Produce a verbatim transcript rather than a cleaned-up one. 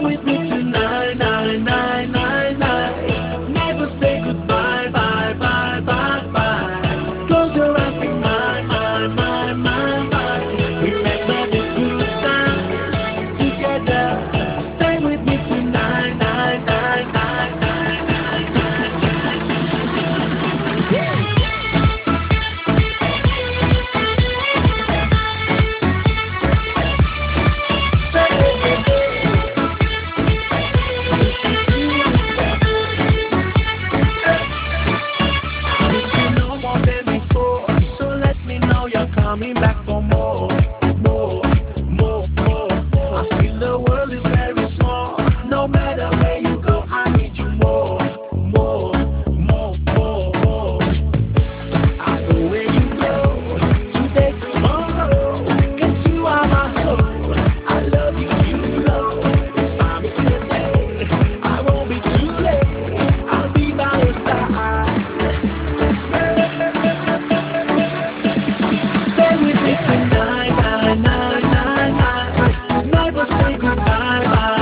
with me tonight, night, night, night, night. Never say goodbye, bye, bye, bye, bye. Close your eyes, be mine, mine, mine, mine, mine. Remember the good times together. Stay with me tonight, night, night, night, night, night, coming back for more, more, more, more. I feel the world is very small. No matter where you go, I need you more, more, more, more, more. I go where you go, today, tomorrow. 'Cause you are my soul. I love you, you know. It's time to say, I won't be too late. I'll be by your side. Stay with me tonight, night, night, night, night. Never say goodbye, bye.